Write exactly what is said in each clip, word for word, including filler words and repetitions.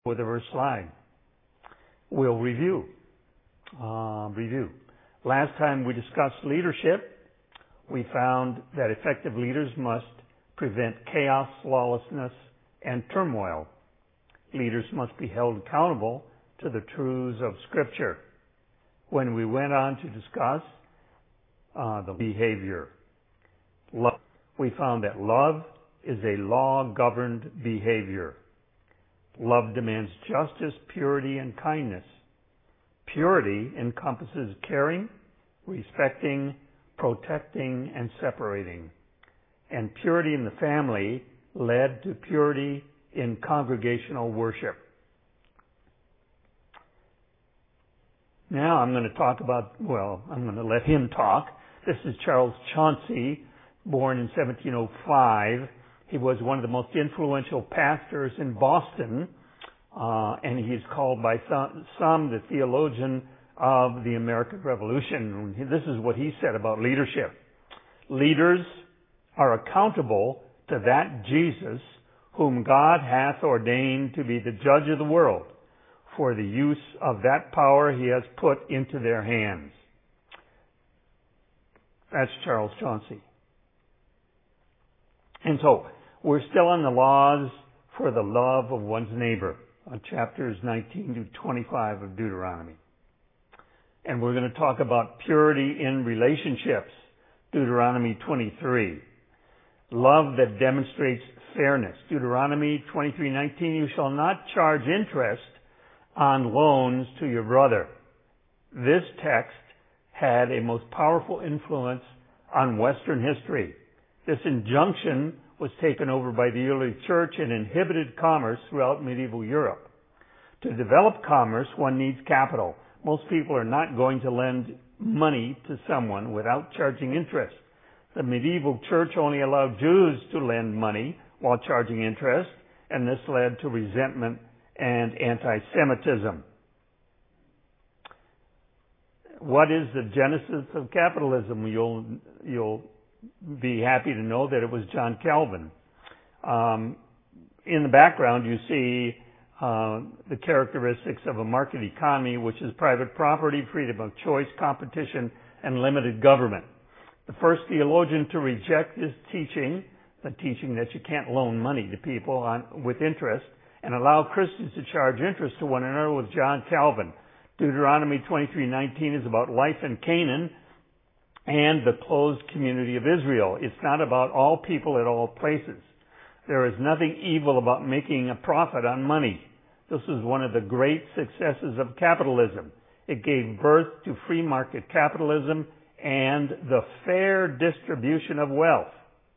with the first slide. We'll review. Uh, review. Last time we discussed leadership, we found that effective leaders must prevent chaos, lawlessness, and turmoil. Leaders must be held accountable to the truths of Scripture. When we went on to discuss uh, the behavior, love, we found that love is a law-governed behavior. Love demands justice, purity, and kindness. Purity encompasses caring, respecting, protecting, and separating. And purity in the family led to purity in congregational worship. Now I'm going to talk about, well, I'm going to let him talk. This is Charles Chauncy, born in seventeen oh five. He was one of the most influential pastors in Boston, uh, and he's called by some, some the theologian of the American Revolution. This is what he said about leadership. Leaders are accountable to that Jesus whom God hath ordained to be the judge of the world, for the use of that power he has put into their hands. That's Charles Chauncy. And so, we're still on the laws for the love of one's neighbor, on chapters nineteen to twenty-five of Deuteronomy. And we're going to talk about purity in relationships, Deuteronomy twenty-three. Love that demonstrates fairness, Deuteronomy twenty-three nineteen. You shall not charge interest on loans to your brother. This text had a most powerful influence on Western history. This injunction was taken over by the early church and inhibited commerce throughout medieval Europe. To develop commerce, one needs capital. Most people are not going to lend money to someone without charging interest. The medieval church only allowed Jews to lend money while charging interest, and this led to resentment and anti-Semitism. What is the genesis of capitalism? You'll, you'll be happy to know that it was John Calvin. Um, in the background, you see uh, the characteristics of a market economy, which is private property, freedom of choice, competition, and limited government. The first theologian to reject this teaching, the teaching that you can't loan money to people on, with interest, and allow Christians to charge interest to one another, was John Calvin. Deuteronomy twenty-three nineteen is about life in Canaan and the closed community of Israel. It's not about all people at all places. There is nothing evil about making a profit on money. This is one of the great successes of capitalism. It gave birth to free market capitalism and the fair distribution of wealth.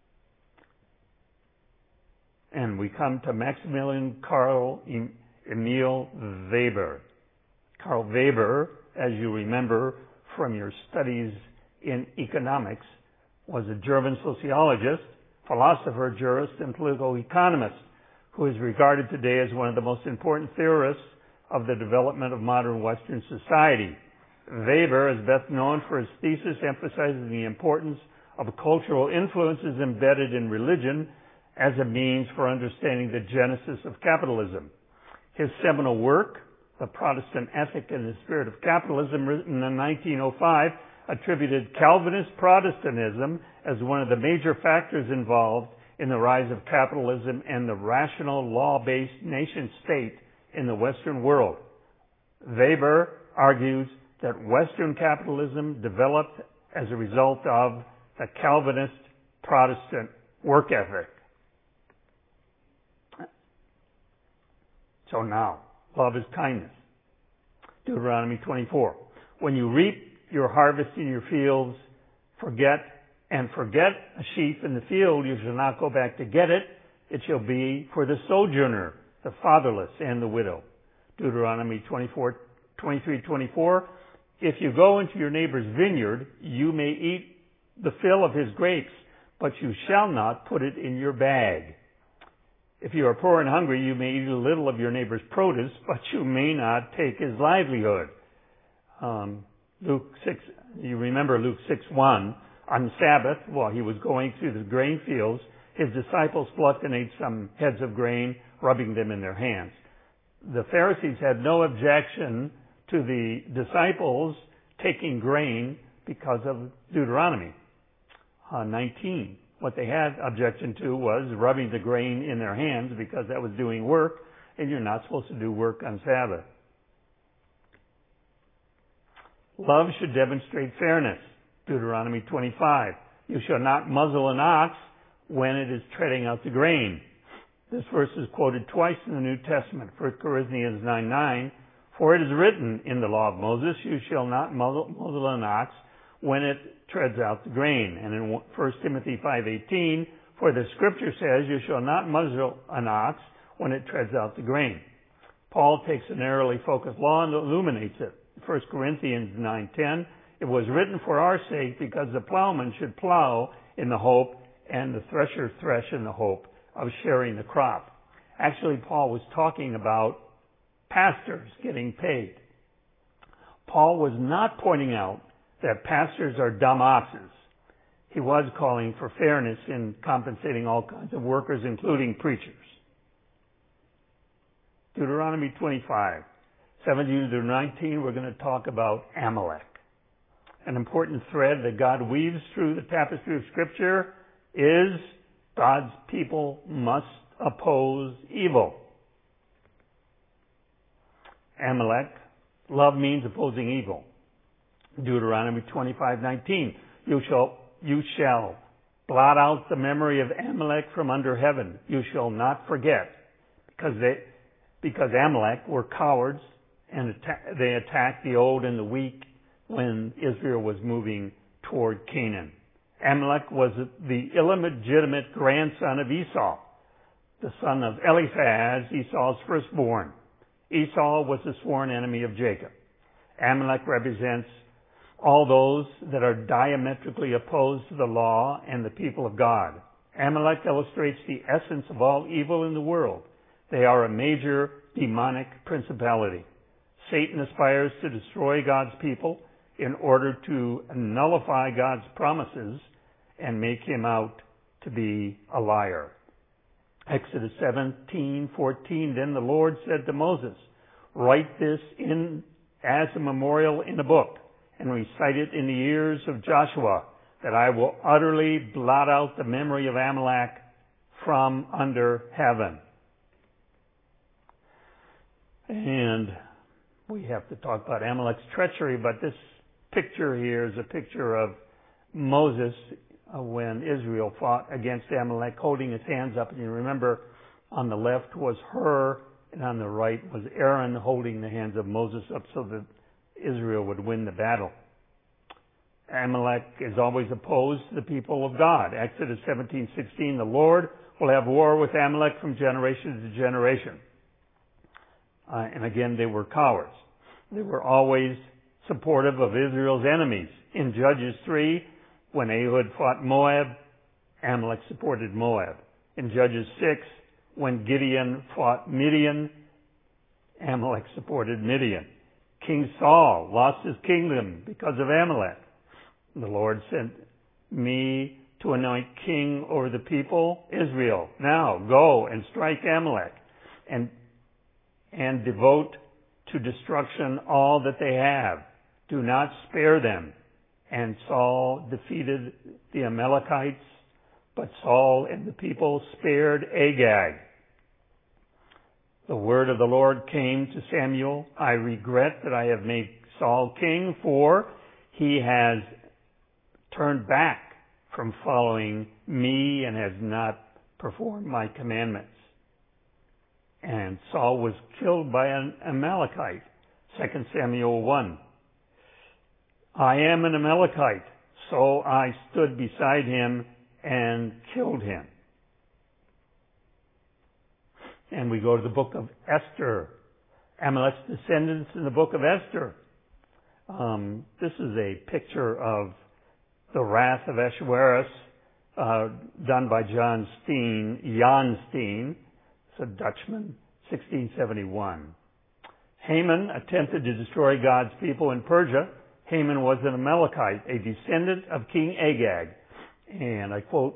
And we come to Maximilian Karl Emil Weber. Karl Weber, as you remember from your studies in economics, was a German sociologist, philosopher, jurist, and political economist who is regarded today as one of the most important theorists of the development of modern Western society. Weber is best known for his thesis emphasizing the importance of cultural influences embedded in religion as a means for understanding the genesis of capitalism. His seminal work, The Protestant Ethic and the Spirit of Capitalism, written in nineteen oh five, attributed Calvinist Protestantism as one of the major factors involved in the rise of capitalism and the rational, law-based nation-state in the Western world. Weber argues that Western capitalism developed as a result of the Calvinist Protestant work ethic. So now, love is kindness. Deuteronomy twenty-four. When you reap your harvest in your fields, forget and forget a sheaf in the field, you shall not go back to get it. It shall be for the sojourner, the fatherless, and the widow. Deuteronomy twenty-four, twenty-three, twenty-four. If you go into your neighbor's vineyard, you may eat the fill of his grapes, but you shall not put it in your bag. If you are poor and hungry, you may eat a little of your neighbor's produce, but you may not take his livelihood. Um, Luke six, you remember Luke six one. On the Sabbath, while he was going through the grain fields, his disciples plucked and ate some heads of grain, rubbing them in their hands. the Pharisees had no objection to the disciples taking grain because of Deuteronomy uh, nineteen. What they had objection to was rubbing the grain in their hands because that was doing work, and you're not supposed to do work on Sabbath. Love should demonstrate fairness. Deuteronomy twenty-five. You shall not muzzle an ox when it is treading out the grain. This verse is quoted twice in the New Testament. First Corinthians nine nine. For it is written in the law of Moses, you shall not muzzle, muzzle an ox when it treads out the grain. And in First Timothy five eighteen, for the scripture says, you shall not muzzle an ox when it treads out the grain. Paul takes a narrowly focused law and illuminates it. First Corinthians nine ten, it was written for our sake because the plowman should plow in the hope and the thresher thresh in the hope of sharing the crop. Actually, Paul was talking about pastors getting paid. Paul was not pointing out that pastors are dumb oxes. He was calling for fairness in compensating all kinds of workers, including preachers. Deuteronomy twenty-five, seventeen through nineteen, we're going to talk about Amalek. An important thread that God weaves through the tapestry of Scripture is God's people must oppose evil. Amalek, love means opposing evil. Deuteronomy twenty-five nineteen, you shall, you shall blot out the memory of Amalek from under heaven. You shall not forget, because they, because Amalek were cowards and atta- they attacked the old and the weak when Israel was moving toward Canaan. Amalek was the illegitimate grandson of Esau, the son of Eliphaz, Esau's firstborn. Esau was the sworn enemy of Jacob. Amalek represents all those that are diametrically opposed to the law and the people of God. Amalek illustrates the essence of all evil in the world. They are a major demonic principality. Satan aspires to destroy God's people in order to nullify God's promises and make him out to be a liar. Exodus seventeen fourteen, then the Lord said to Moses, write this in as a memorial in a book and recite it in the ears of Joshua, that I will utterly blot out the memory of Amalek from under heaven. And we have to talk about Amalek's treachery, but this picture here is a picture of Moses uh, when Israel fought against Amalek, holding his hands up. And you remember, on the left was Hur, and on the right was Aaron holding the hands of Moses up so that Israel would win the battle. Amalek is always opposed to the people of God. Exodus seventeen sixteen, the Lord will have war with Amalek from generation to generation. Uh, and again, they were cowards. They were always supportive of Israel's enemies. In Judges three, when Ehud fought Moab, Amalek supported Moab. In Judges six, when Gideon fought Midian, Amalek supported Midian. King Saul lost his kingdom because of Amalek. The Lord sent me to anoint king over the people, Israel. Now go and strike Amalek and, and devote to destruction all that they have. Do not spare them. And Saul defeated the Amalekites, but Saul and the people spared Agag. The word of the Lord came to Samuel, I regret that I have made Saul king, for he has turned back from following me and has not performed my commandments. And Saul was killed by an Amalekite. Second Samuel one. I am an Amalekite, so I stood beside him and killed him. And we go to the book of Esther. Amalek's descendants in the book of Esther. Um, this is a picture of the wrath of Ahasuerus, uh, done by John Steen, Jan Steen, it's a Dutchman, sixteen seventy-one. Haman attempted to destroy God's people in Persia. Haman was an Amalekite, a descendant of King Agag. And I quote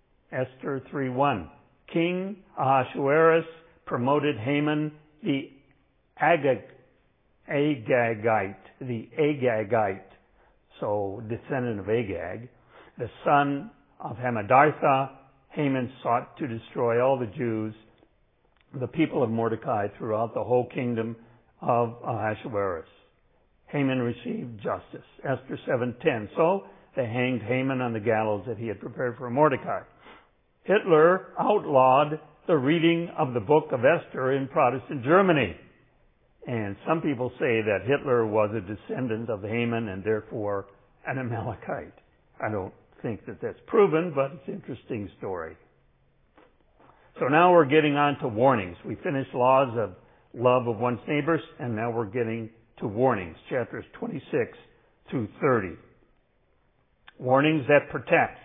Esther three one. King Ahasuerus promoted Haman the Agag, Agagite, the Agagite, so descendant of Agag, the son of Hammedatha. Haman sought to destroy all the Jews, the people of Mordecai, throughout the whole kingdom of Ahasuerus. Haman received justice. Esther seven ten. So they hanged Haman on the gallows that he had prepared for Mordecai. Hitler outlawed the reading of the book of Esther in Protestant Germany. And some people say that Hitler was a descendant of Haman and therefore an Amalekite. I don't think that that's proven, but it's an interesting story. So now we're getting on to warnings. We finished laws of love of one's neighbors, and now we're getting to warnings, chapters twenty-six through thirty. Warnings that protect.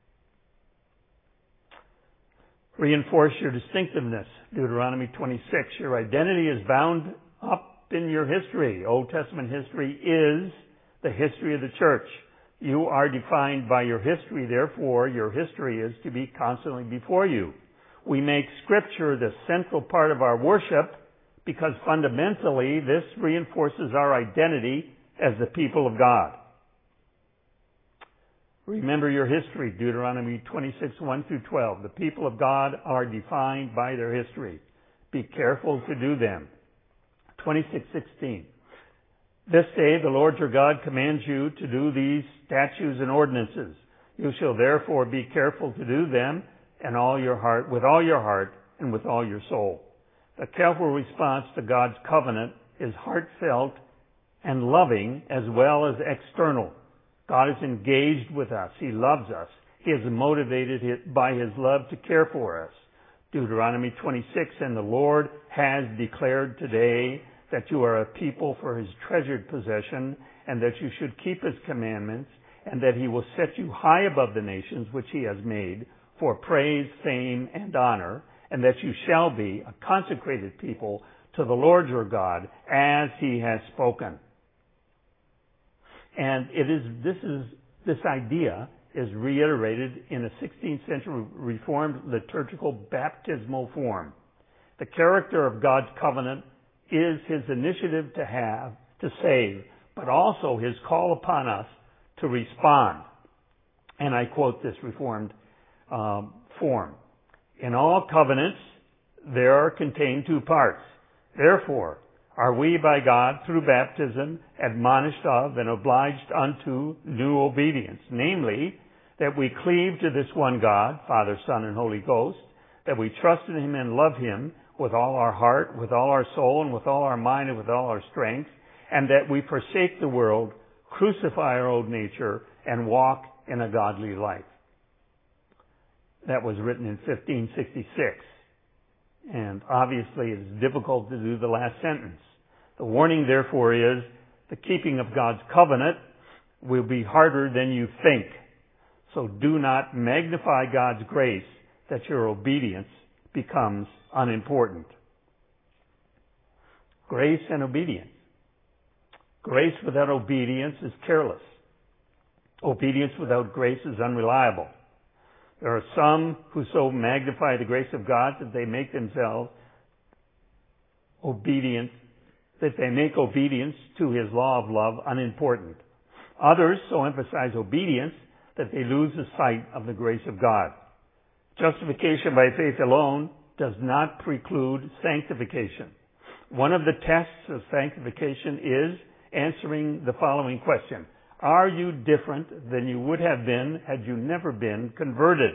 Reinforce your distinctiveness. Deuteronomy twenty-six. Your identity is bound up in your history. Old Testament history is the history of the church. You are defined by your history, therefore your history is to be constantly before you. We make Scripture the central part of our worship because fundamentally this reinforces our identity as the people of God. Remember your history, Deuteronomy twenty-six, one through twelve. The people of God are defined by their history. Be careful to do them. twenty-six, sixteen. This day the Lord your God commands you to do these statutes and ordinances. You shall therefore be careful to do them and all your heart, with all your heart and with all your soul. The careful response to God's covenant is heartfelt and loving as well as external. God is engaged with us. He loves us. He is motivated by His love to care for us. Deuteronomy twenty-six, and the Lord has declared today that you are a people for His treasured possession, and that you should keep His commandments, and that He will set you high above the nations which He has made for praise, fame, and honor, and that you shall be a consecrated people to the Lord your God, as He has spoken. And it is this is this idea is reiterated in a sixteenth century Reformed liturgical baptismal form. The character of God's covenant is His initiative to have, to save, but also His call upon us to respond. And I quote this Reformed um, form. In all covenants, there are contained two parts. Therefore, are we by God, through baptism, admonished of and obliged unto new obedience, namely, that we cleave to this one God, Father, Son, and Holy Ghost, that we trust in Him and love Him with all our heart, with all our soul, and with all our mind, and with all our strength, and that we forsake the world, crucify our old nature, and walk in a godly life. That was written in fifteen sixty-six. And obviously it is difficult to do the last sentence. The warning, therefore, is the keeping of God's covenant will be harder than you think. So do not magnify God's grace that your obedience becomes unimportant. Grace and obedience. Grace without obedience is careless. Obedience without grace is unreliable. There are some who so magnify the grace of God that they make themselves obedient, that they make obedience to His law of love unimportant. Others so emphasize obedience that they lose the sight of the grace of God. Justification by faith alone does not preclude sanctification. One of the tests of sanctification is answering the following question. Are you different than you would have been had you never been converted?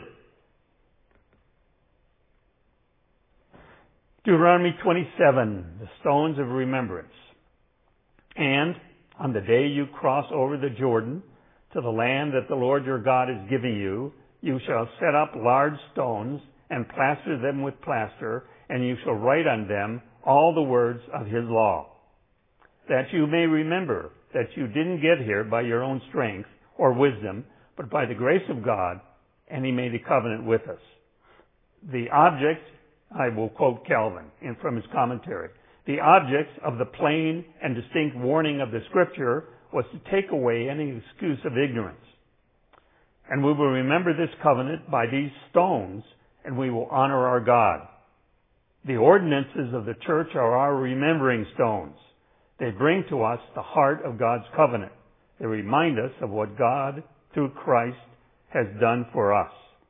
Deuteronomy twenty-seven, the stones of remembrance. And on the day you cross over the Jordan to the land that the Lord your God is giving you, you shall set up large stones and plaster them with plaster, and you shall write on them all the words of His law, that you may remember that you didn't get here by your own strength or wisdom, but by the grace of God, and He made a covenant with us. The object, I will quote Calvin in, from his commentary, the object of the plain and distinct warning of the Scripture was to take away any excuse of ignorance. And we will remember this covenant by these stones, and we will honor our God. The ordinances of the church are our remembering stones. They bring to us the heart of God's covenant. They remind us of what God, through Christ, has done for us.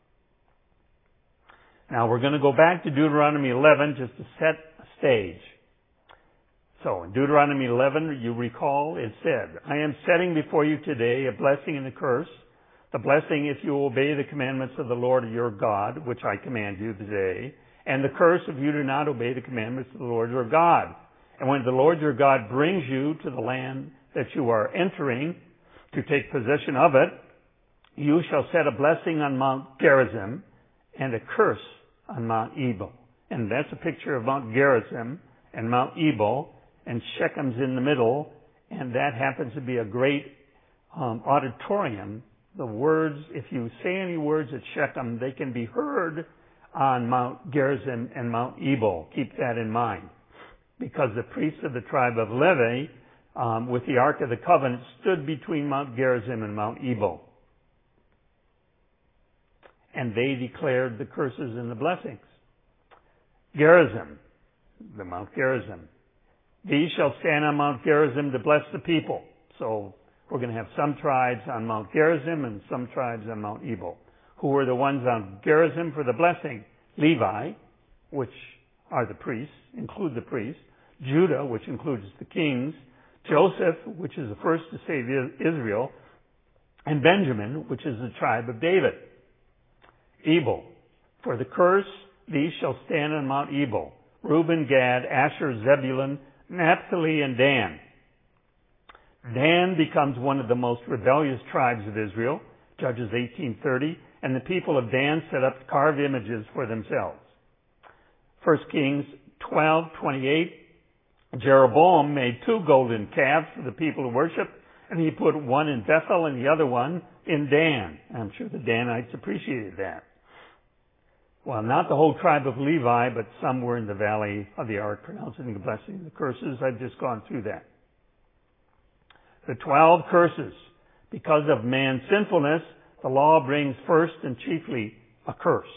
Now we're going to go back to Deuteronomy eleven just to set a stage. So in Deuteronomy eleven, you recall, it said, I am setting before you today a blessing and a curse. The blessing if you obey the commandments of the Lord your God, which I command you today, and the curse if you do not obey the commandments of the Lord your God. And when the Lord your God brings you to the land that you are entering to take possession of it, you shall set a blessing on Mount Gerizim and a curse on Mount Ebal. And that's a picture of Mount Gerizim and Mount Ebal, and Shechem's in the middle, and that happens to be a great um, auditorium. The words, if you say any words at Shechem, they can be heard on Mount Gerizim and Mount Ebal. Keep that in mind. Because the priests of the tribe of Levi, um, with the Ark of the Covenant, stood between Mount Gerizim and Mount Ebal. And they declared the curses and the blessings. Gerizim, the Mount Gerizim. These shall stand on Mount Gerizim to bless the people. So we're going to have some tribes on Mount Gerizim and some tribes on Mount Ebal. Who were the ones on Gerizim for the blessing? Levi, which are the priests, include the priests. Judah, which includes the kings. Joseph, which is the first to save Israel. And Benjamin, which is the tribe of David. Ebal. For the curse, these shall stand on Mount Ebal. Reuben, Gad, Asher, Zebulun, Naphtali, and Dan. Dan becomes one of the most rebellious tribes of Israel, Judges eighteen thirty, and the people of Dan set up carved images for themselves. First Kings twelve twenty-eight, Jeroboam made two golden calves for the people to worship, and he put one in Bethel and the other one in Dan. I'm sure the Danites appreciated that. Well, not the whole tribe of Levi, but some were in the valley of the ark, pronouncing the blessing and the curses. I've just gone through that. The twelve curses. Because of man's sinfulness, the law brings first and chiefly a curse.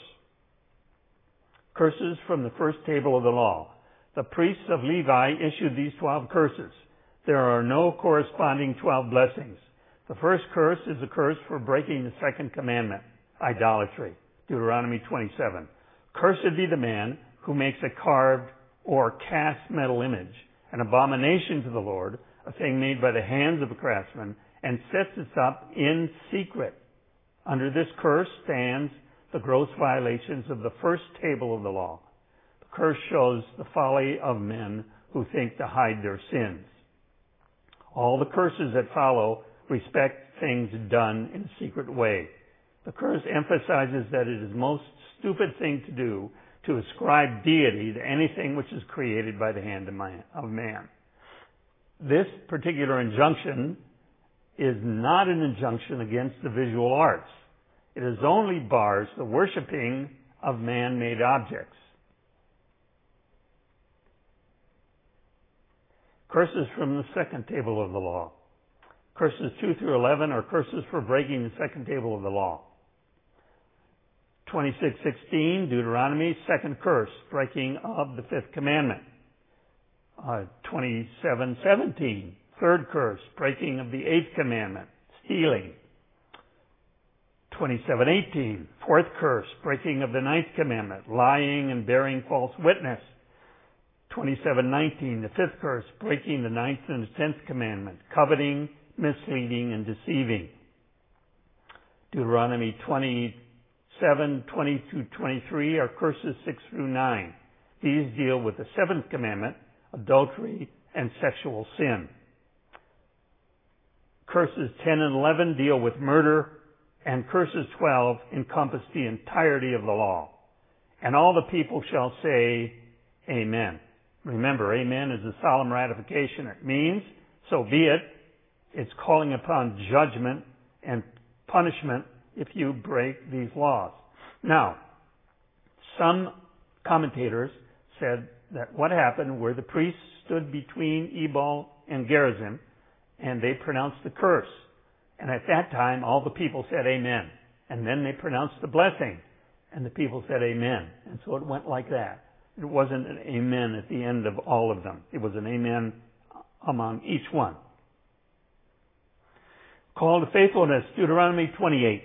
Curses from the first table of the law. The priests of Levi issued these twelve curses. There are no corresponding twelve blessings. The first curse is a curse for breaking the second commandment, idolatry. Deuteronomy twenty-seven. Cursed be the man who makes a carved or cast metal image, an abomination to the Lord, a thing made by the hands of a craftsman, and sets it up in secret. Under this curse stands the gross violations of the first table of the law. The curse shows the folly of men who think to hide their sins. All the curses that follow respect things done in a secret way. The curse emphasizes that it is the most stupid thing to do to ascribe deity to anything which is created by the hand of man. This particular injunction is not an injunction against the visual arts. It is only bars the worshiping of man-made objects. Curses from the second table of the law. Curses two through eleven are curses for breaking the second table of the law. twenty-six sixteen, Deuteronomy, second curse, breaking of the fifth commandment. Uh, twenty-seven seventeen, third curse, breaking of the eighth commandment, stealing. twenty-seven eighteen, fourth curse, breaking of the ninth commandment, lying and bearing false witness. twenty-seven nineteen, the fifth curse, breaking the ninth and the tenth commandment, coveting, misleading, and deceiving. Deuteronomy twenty-seven twenty through twenty-three are curses six through nine. These deal with the seventh commandment, adultery, and sexual sin. Curses ten and eleven deal with murder, and curses twelve encompass the entirety of the law. And all the people shall say, Amen. Remember, amen is a solemn ratification. It means, so be it. It's calling upon judgment and punishment if you break these laws. Now, some commentators said that what happened were the priests stood between Ebal and Gerizim, and they pronounced the curse. And at that time, all the people said amen. And then they pronounced the blessing, and the people said amen. And so it went like that. It wasn't an amen at the end of all of them. It was an amen among each one. Call to faithfulness, Deuteronomy twenty-eight.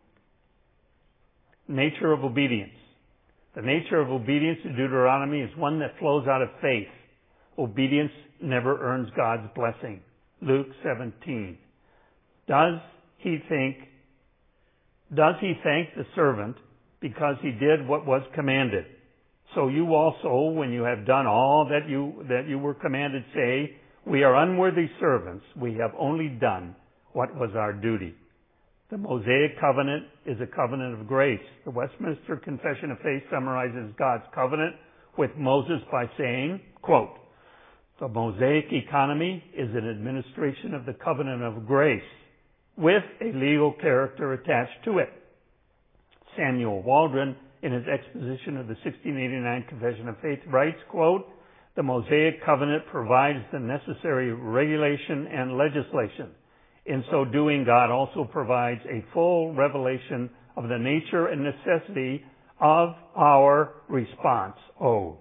Nature of obedience. The nature of obedience to Deuteronomy is one that flows out of faith. Obedience never earns God's blessing. Luke seventeen. Does he think, does he thank the servant because he did what was commanded? So you also, when you have done all that you, that you were commanded, say, we are unworthy servants. We have only done what was our duty. The Mosaic covenant is a covenant of grace. The Westminster Confession of Faith summarizes God's covenant with Moses by saying, quote, the Mosaic economy is an administration of the covenant of grace with a legal character attached to it. Samuel Waldron, in his exposition of the sixteen eighty-nine Confession of Faith, writes, quote, the Mosaic covenant provides the necessary regulation and legislation. In so doing, God also provides a full revelation of the nature and necessity of our response owed.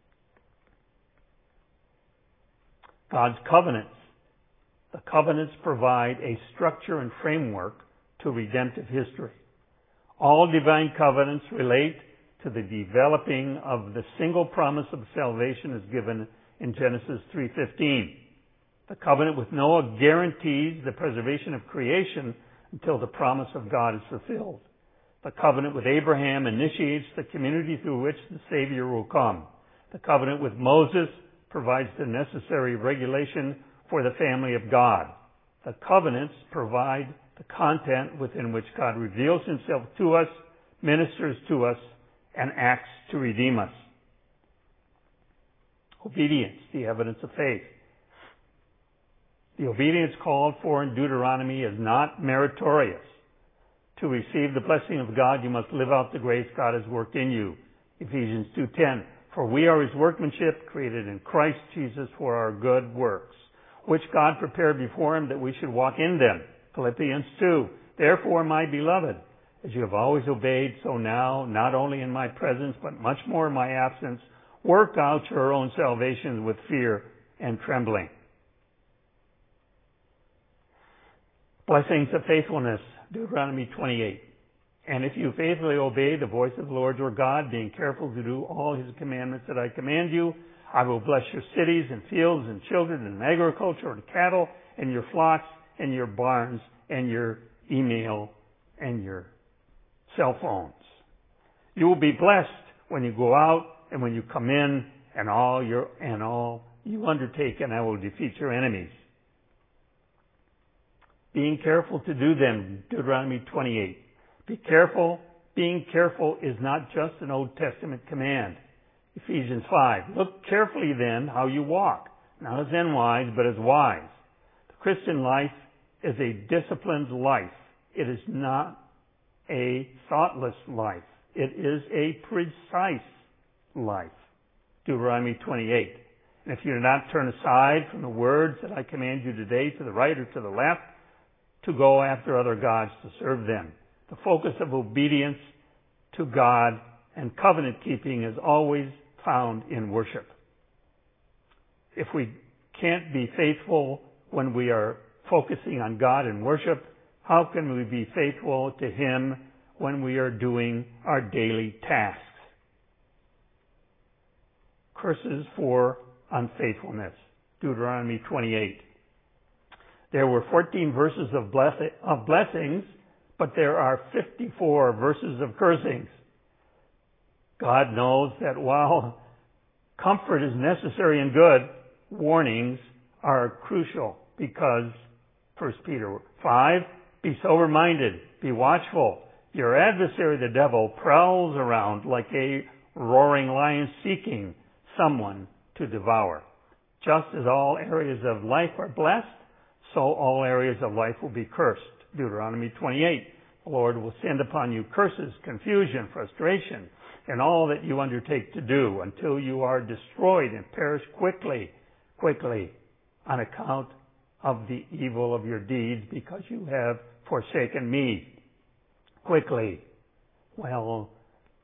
God's covenants. The covenants provide a structure and framework to redemptive history. All divine covenants relate to the developing of the single promise of salvation as given in Genesis three fifteen. The covenant with Noah guarantees the preservation of creation until the promise of God is fulfilled. The covenant with Abraham initiates the community through which the Savior will come. The covenant with Moses provides the necessary regulation for the family of God. The covenants provide the content within which God reveals himself to us, ministers to us, and acts to redeem us. Obedience, the evidence of faith. The obedience called for in Deuteronomy is not meritorious. To receive the blessing of God, you must live out the grace God has worked in you. Ephesians two ten. For we are his workmanship, created in Christ Jesus for our good works, which God prepared before him that we should walk in them. Philippians two. Therefore, my beloved, as you have always obeyed, so now, not only in my presence, but much more in my absence, work out your own salvation with fear and trembling. Blessings of faithfulness, Deuteronomy twenty-eight. And if you faithfully obey the voice of the Lord your God, being careful to do all his commandments that I command you, I will bless your cities and fields and children and agriculture and cattle and your flocks and your barns and your email and your cell phones. You will be blessed when you go out and when you come in, and all your and all you undertake, and I will defeat your enemies. Being careful to do them, Deuteronomy twenty-eight. Be careful. Being careful is not just an Old Testament command. Ephesians five. Look carefully then how you walk, not as unwise, but as wise. The Christian life is a disciplined life. It is not a thoughtless life. It is a precise life. Deuteronomy twenty-eight. And if you do not turn aside from the words that I command you today to the right or to the left, to go after other gods to serve them. The focus of obedience to God and covenant keeping is always found in worship. If we can't be faithful when we are focusing on God in worship, how can we be faithful to him when we are doing our daily tasks? Curses for unfaithfulness. Deuteronomy twenty-eight. There were fourteen verses of, bless- of blessings, but there are fifty-four verses of cursings. God knows that while comfort is necessary and good, warnings are crucial because, First Peter five, be sober-minded, be watchful. Your adversary, the devil, prowls around like a roaring lion seeking someone to devour. Just as all areas of life are blessed, so all areas of life will be cursed. Deuteronomy twenty-eight. The Lord will send upon you curses, confusion, frustration, and all that you undertake to do until you are destroyed and perish quickly, quickly, on account of the evil of your deeds, because you have forsaken me. Quickly. Well,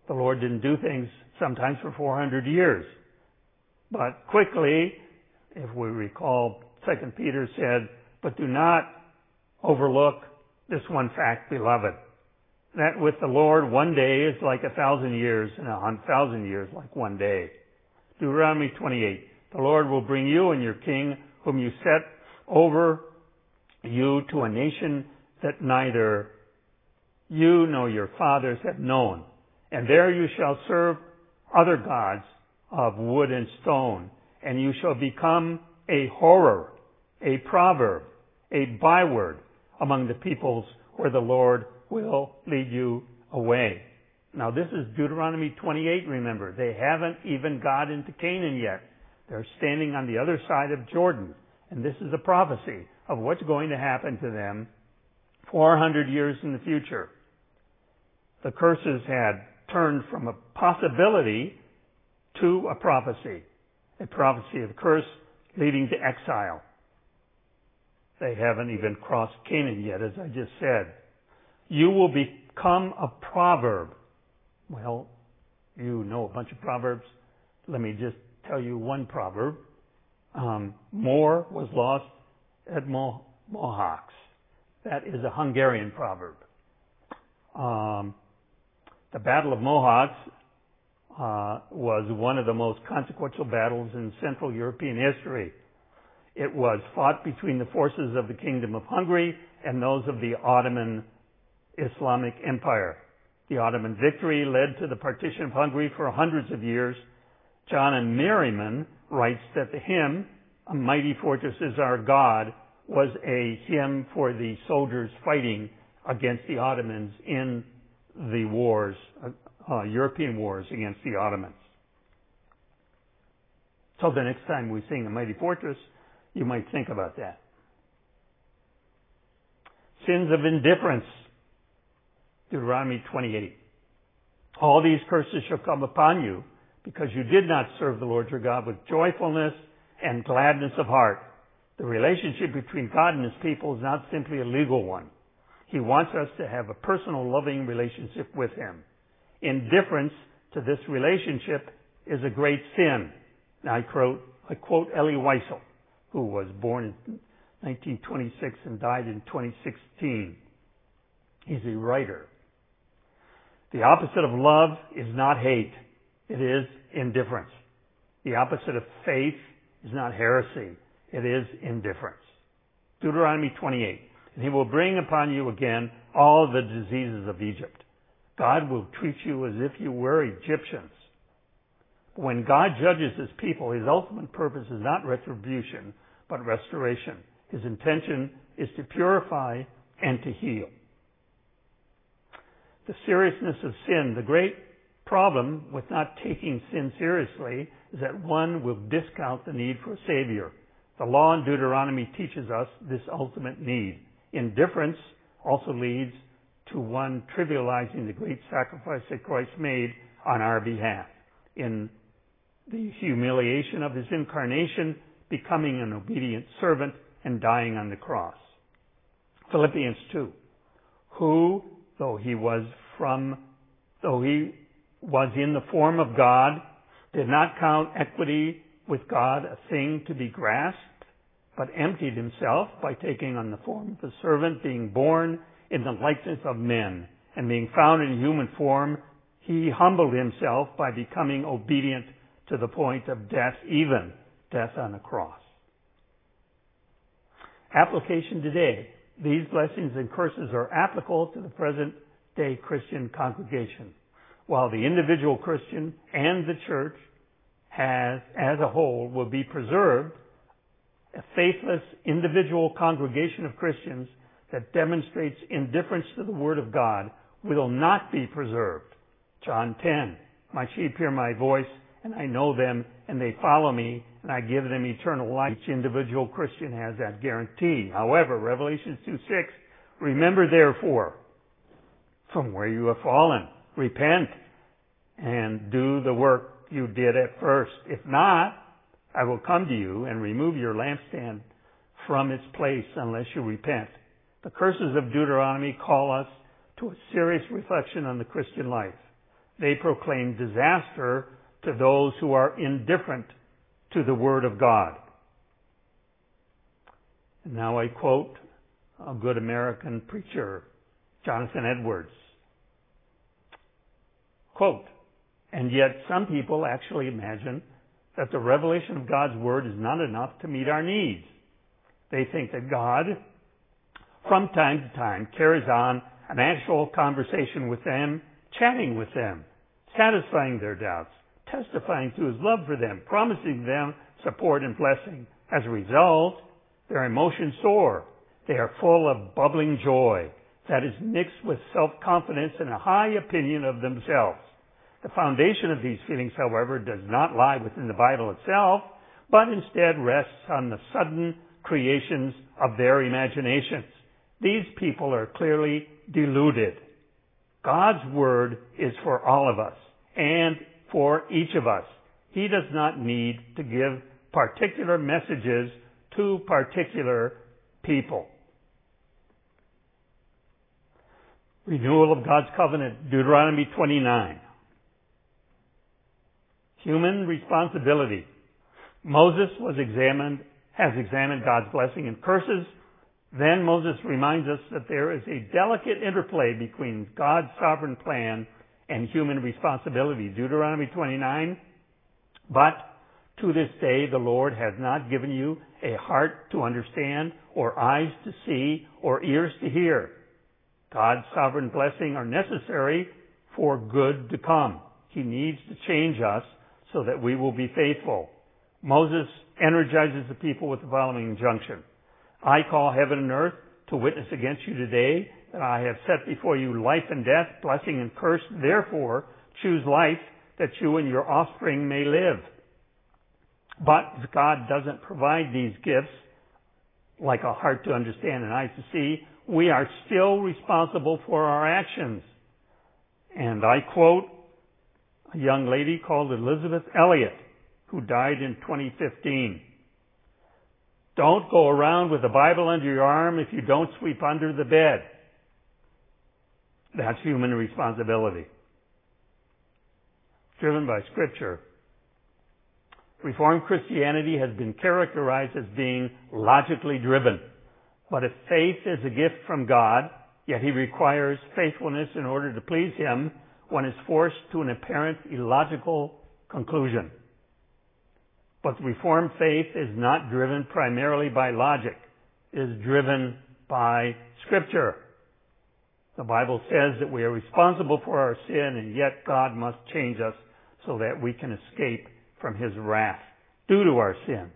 The Lord didn't do things sometimes for four hundred years. But quickly, if we recall, Second Peter said, but do not overlook this one fact, beloved, that with the Lord one day is like a thousand years, and a thousand years like one day. Deuteronomy twenty-eight, the Lord will bring you and your king, whom you set over you, to a nation that neither you nor your fathers have known. And there you shall serve other gods of wood and stone, and you shall become a horror, a proverb, a byword among the peoples where the Lord will lead you away. Now this is Deuteronomy twenty-eight, remember. They haven't even got into Canaan yet. They're standing on the other side of Jordan. And this is a prophecy of what's going to happen to them four hundred years in the future. The curses had turned from a possibility to a prophecy. A prophecy of curse leading to exile. They haven't even crossed Canaan yet, as I just said. You will become a proverb. Well, you know a bunch of proverbs. Let me just tell you one proverb. Um, more was lost at Mo- Mohawks. That is a Hungarian proverb. Um, the Battle of Mohawks uh, was one of the most consequential battles in Central European history. It was fought between the forces of the Kingdom of Hungary and those of the Ottoman Islamic Empire. The Ottoman victory led to the partition of Hungary for hundreds of years. John and Merriman writes that the hymn, "A Mighty Fortress is Our God," was a hymn for the soldiers fighting against the Ottomans in the wars, uh, European wars against the Ottomans. So the next time we sing "A Mighty Fortress," you might think about that. Sins of indifference. Deuteronomy twenty-eight. All these curses shall come upon you because you did not serve the Lord your God with joyfulness and gladness of heart. The relationship between God and His people is not simply a legal one. He wants us to have a personal, loving relationship with Him. Indifference to this relationship is a great sin. Now I quote, I quote Elie Wiesel, who was born in nineteen twenty-six and died in twenty sixteen. He's a writer. The opposite of love is not hate. It is indifference. The opposite of faith is not heresy. It is indifference. Deuteronomy twenty-eight. And He will bring upon you again all the diseases of Egypt. God will treat you as if you were Egyptians. When God judges His people, His ultimate purpose is not retribution, but restoration. His intention is to purify and to heal. The seriousness of sin. The great problem with not taking sin seriously is that one will discount the need for a Savior. The law in Deuteronomy teaches us this ultimate need. Indifference also leads to one trivializing the great sacrifice that Christ made on our behalf in the humiliation of His incarnation, becoming an obedient servant and dying on the cross. Philippians two. Who, though he was from, though he was in the form of God, did not count equity with God a thing to be grasped, but emptied Himself by taking on the form of a servant, being born in the likeness of men, and being found in human form, He humbled Himself by becoming obedient to the point of death, even death on a cross. Application today. These blessings and curses are applicable to the present day Christian congregation. While the individual Christian and the church has, as a whole, will be preserved, a faithless individual congregation of Christians that demonstrates indifference to the Word of God will not be preserved. John ten, my sheep hear my voice, and I know them, and they follow me, and I give them eternal life. Each individual Christian has that guarantee. However, Revelation two six, remember therefore, from where you have fallen, repent, and do the work you did at first. If not, I will come to you and remove your lampstand from its place unless you repent. The curses of Deuteronomy call us to a serious reflection on the Christian life. They proclaim disaster to those who are indifferent to the Word of God. And now I quote a good American preacher, Jonathan Edwards. Quote, "And yet some people actually imagine that the revelation of God's Word is not enough to meet our needs. They think that God, from time to time, carries on an actual conversation with them, chatting with them, satisfying their doubts, testifying to His love for them, promising them support and blessing. As a result, their emotions soar. They are full of bubbling joy that is mixed with self-confidence and a high opinion of themselves. The foundation of these feelings, however, does not lie within the Bible itself, but instead rests on the sudden creations of their imaginations. These people are clearly deluded. God's Word is for all of us and for each of us. He does not need to give particular messages to particular people." Renewal of God's covenant, Deuteronomy twenty-nine. Human responsibility. Moses was examined, has examined God's blessing and curses. Then Moses reminds us that there is a delicate interplay between God's sovereign plan and human responsibility. Deuteronomy twenty-nine, "But to this day the Lord has not given you a heart to understand, or eyes to see, or ears to hear." God's sovereign blessing are necessary for good to come. He needs to change us so that we will be faithful. Moses energizes the people with the following injunction: "I call heaven and earth to witness against you today that I have set before you life and death, blessing and curse. Therefore, choose life that you and your offspring may live." But if God doesn't provide these gifts, like a heart to understand and eyes to see, we are still responsible for our actions. And I quote a young lady called Elizabeth Elliot, who died in twenty fifteen. "Don't go around with the Bible under your arm if you don't sweep under the bed." That's human responsibility. Driven by Scripture. Reformed Christianity has been characterized as being logically driven. But if faith is a gift from God, yet He requires faithfulness in order to please Him, one is forced to an apparent illogical conclusion. But Reformed faith is not driven primarily by logic. It is driven by Scripture. The Bible says that we are responsible for our sin, and yet God must change us so that we can escape from His wrath due to our sin.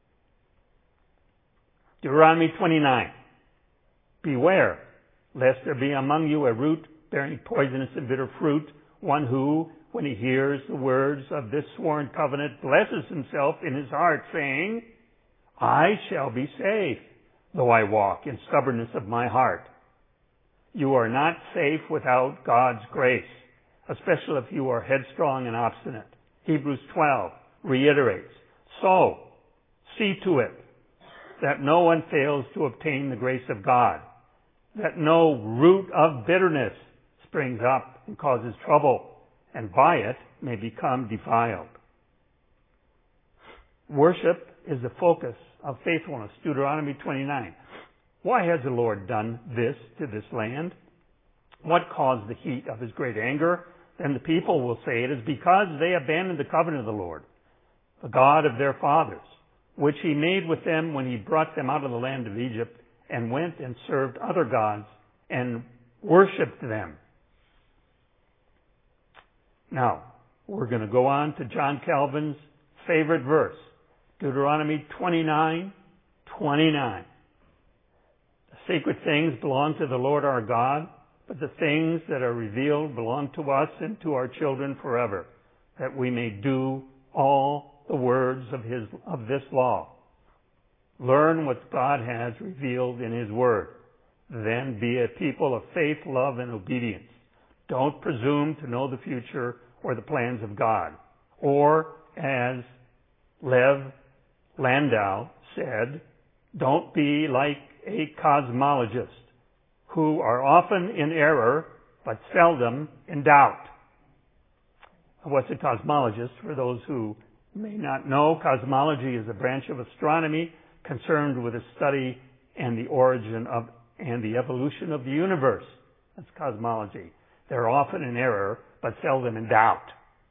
Deuteronomy twenty-nine. "Beware, lest there be among you a root bearing poisonous and bitter fruit, one who, when he hears the words of this sworn covenant, blesses himself in his heart, saying, 'I shall be safe, though I walk in stubbornness of my heart.' You are not safe without God's grace, especially if you are headstrong and obstinate." Hebrews twelve reiterates, "So, see to it that no one fails to obtain the grace of God, that no root of bitterness springs up and causes trouble, and by it may become defiled." Worship is the focus of faithfulness. Deuteronomy twenty-nine. Why has the Lord done this to this land? What caused the heat of His great anger? Then the people will say, "It is because they abandoned the covenant of the Lord, the God of their fathers, which He made with them when He brought them out of the land of Egypt, and went and served other gods and worshipped them." Now, we're going to go on to John Calvin's favorite verse, Deuteronomy twenty-nine twenty-nine. "The sacred things belong to the Lord our God, but the things that are revealed belong to us and to our children forever, that we may do all the words of his of this law. Learn what God has revealed in His Word. Then be a people of faith, love, and obedience. Don't presume to know the future or the plans of God." Or, as Lev Landau said, "Don't be like a cosmologist, who are often in error but seldom in doubt." was a cosmologist. For those who may not know, cosmology is a branch of astronomy concerned with the study and the origin of and the evolution of the universe. That's cosmology. They're often in error, but seldom in doubt.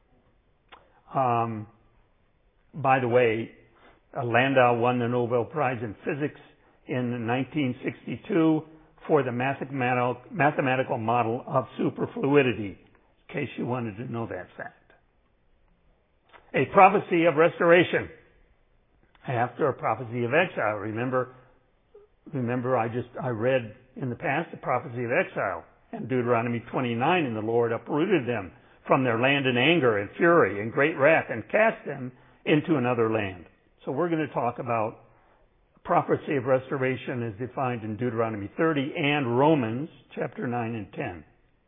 Um, by the way, uh, Landau won the Nobel Prize in Physics in nineteen sixty-two for the mathematical, mathematical model of superfluidity, in case you wanted to know that fact. A prophecy of restoration. After a prophecy of exile. Remember, remember I just, I read in the past the prophecy of exile and Deuteronomy twenty-nine, and the Lord uprooted them from their land in anger and fury and great wrath and cast them into another land. So we're going to talk about prophecy of restoration as defined in Deuteronomy thirty and Romans chapter nine and ten.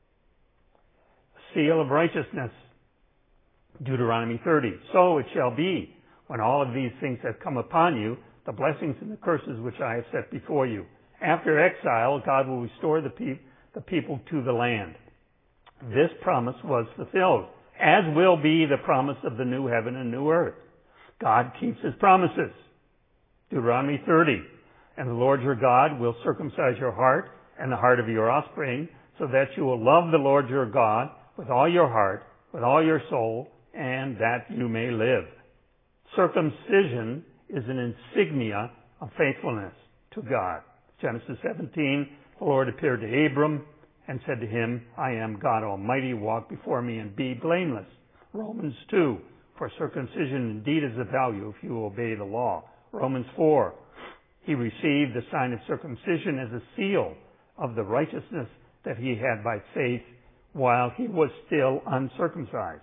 Seal of righteousness. Deuteronomy thirty. So it shall be, when all of these things have come upon you, the blessings and the curses which I have set before you. After exile, God will restore the, pe- the people to the land. This promise was fulfilled, as will be the promise of the new heaven and new earth. God keeps His promises. Deuteronomy thirty. And the Lord your God will circumcise your heart and the heart of your offspring, so that you will love the Lord your God with all your heart, with all your soul, and that you may live. Circumcision is an insignia of faithfulness to God. Genesis seventeen, the Lord appeared to Abram and said to him, I am God Almighty, walk before me and be blameless. Romans two, for circumcision indeed is of value if you obey the law. Romans four, he received the sign of circumcision as a seal of the righteousness that he had by faith while he was still uncircumcised.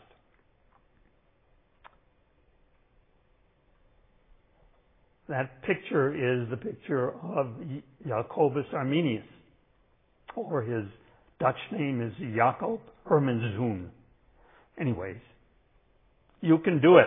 That picture is the picture of Jacobus Arminius, or his Dutch name is Jacob Hermenszoon. Anyways, you can do it.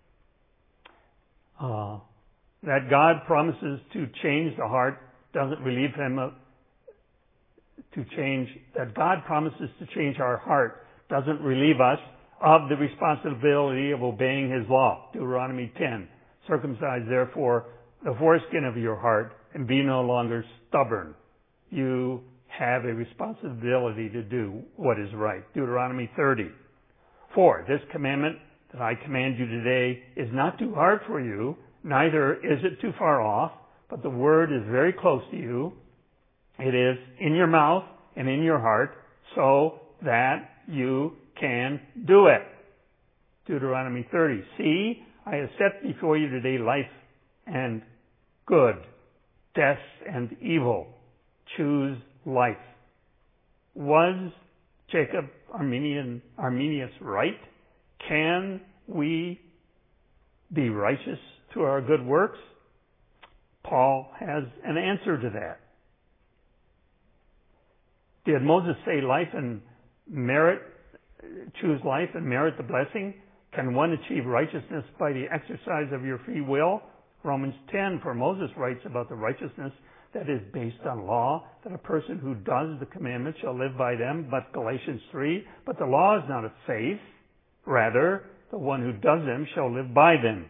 Uh, that God promises to change the heart doesn't relieve him of, to change, that God promises to change our heart doesn't relieve us of the responsibility of obeying His law. Deuteronomy ten. Circumcise therefore the foreskin of your heart and be no longer stubborn. You have a responsibility to do what is right. Deuteronomy thirty. Four, this commandment that I command you today is not too hard for you, neither is it too far off, but the word is very close to you. It is in your mouth and in your heart, so that you can do it. Deuteronomy thirty. See, I have set before you today life and good, death and evil. Choose life. Was Jacob Arminian, Arminius right? Can we be righteous through our good works? Paul has an answer to that. Did Moses say life and merit, choose life and merit the blessing? Can one achieve righteousness by the exercise of your free will? Romans ten, for Moses writes about the righteousness that is based on law, that a person who does the commandments shall live by them. But Galatians three, but the law is not of faith. Rather, the one who does them shall live by them.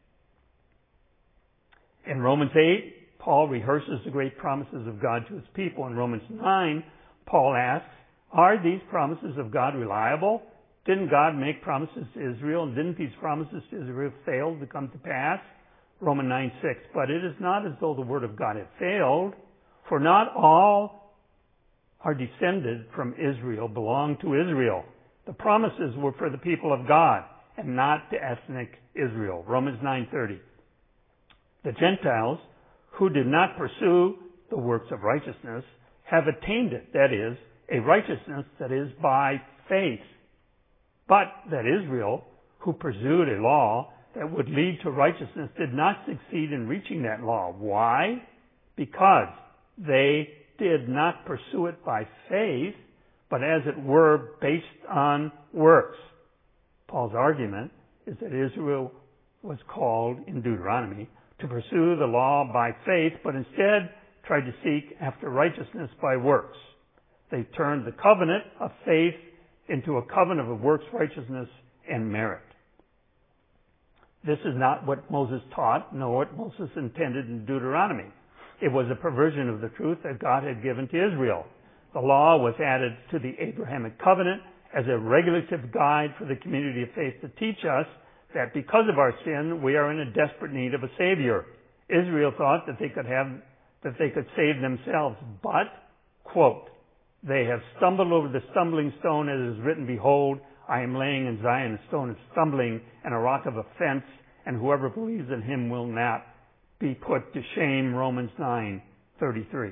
In Romans eight, Paul rehearses the great promises of God to His people. In Romans nine, Paul asks, are these promises of God reliable? Didn't God make promises to Israel, and didn't these promises to Israel fail to come to pass? Romans nine six, but it is not as though the word of God had failed, for not all are descended from Israel belong to Israel. The promises were for the people of God and not to ethnic Israel. Romans nine thirty. The Gentiles who did not pursue the works of righteousness have attained it, that is, a righteousness that is by faith. But that Israel, who pursued a law that would lead to righteousness, did not succeed in reaching that law. Why? Because they did not pursue it by faith, but as it were based on works. Paul's argument is that Israel was called in Deuteronomy to pursue the law by faith, but instead tried to seek after righteousness by works. They turned the covenant of faith into a covenant of works righteousness and merit. This is not what Moses taught, nor what Moses intended in Deuteronomy. It was a perversion of the truth that God had given to Israel. The law was added to the Abrahamic covenant as a regulative guide for the community of faith to teach us that because of our sin, we are in a desperate need of a Savior. Israel thought that they could have, that they could save themselves, but, quote, they have stumbled over the stumbling stone, as is written, behold, I am laying in Zion a stone of stumbling and a rock of offense, and whoever believes in him will not be put to shame. Romans nine thirty-three.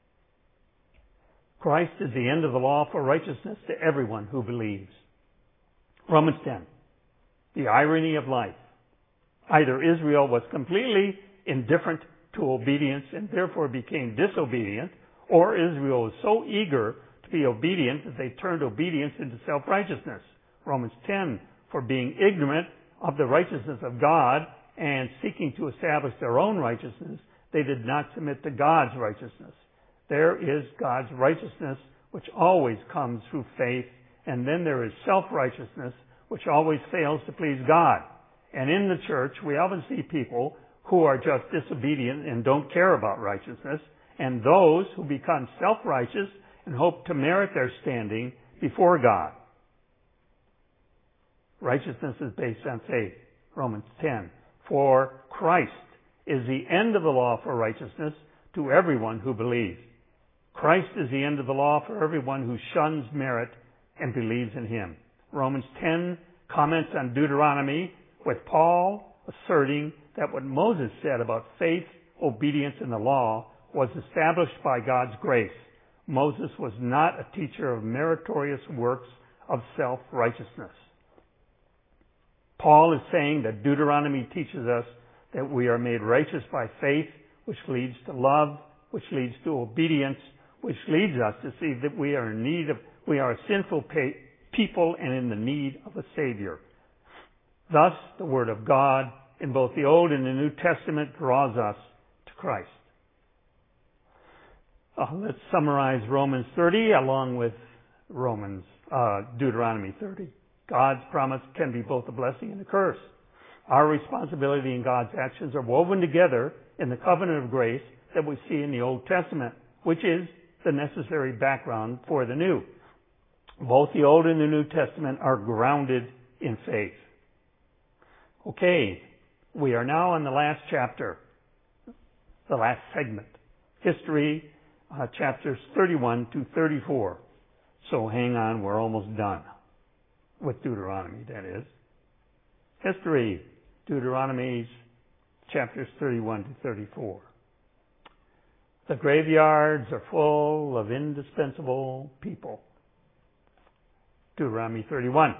Christ is the end of the law for righteousness to everyone who believes. Romans ten. The irony of life. Either Israel was completely indifferent to obedience and therefore became disobedient, or Israel was so eager to be obedient that they turned obedience into self-righteousness. Romans ten, for being ignorant of the righteousness of God and seeking to establish their own righteousness, they did not submit to God's righteousness. There is God's righteousness, which always comes through faith, and then there is self-righteousness, which always fails to please God. And in the church, we often see people who are just disobedient and don't care about righteousness, and those who become self-righteous and hope to merit their standing before God. Righteousness is based on faith. Romans ten. For Christ is the end of the law for righteousness to everyone who believes. Christ is the end of the law for everyone who shuns merit and believes in him. Romans ten comments on Deuteronomy, with Paul asserting that what Moses said about faith, obedience, and the law was established by God's grace. Moses was not a teacher of meritorious works of self-righteousness. Paul is saying that Deuteronomy teaches us that we are made righteous by faith, which leads to love, which leads to obedience, which leads us to see that we are in need of, we are a sinful people and in the need of a Savior. Thus, the Word of God in both the Old and the New Testament draws us to Christ. Uh, let's summarize Romans thirty along with Romans, uh, Deuteronomy thirty. God's promise can be both a blessing and a curse. Our responsibility and God's actions are woven together in the covenant of grace that we see in the Old Testament, which is the necessary background for the New. Both the Old and the New Testament are grounded in faith. Okay, we are now on the last chapter, the last segment. History, uh, chapters thirty-one to thirty-four. So hang on, we're almost done. With Deuteronomy, that is. History, Deuteronomy's chapters thirty-one to thirty-four. The graveyards are full of indispensable people. Deuteronomy thirty-one.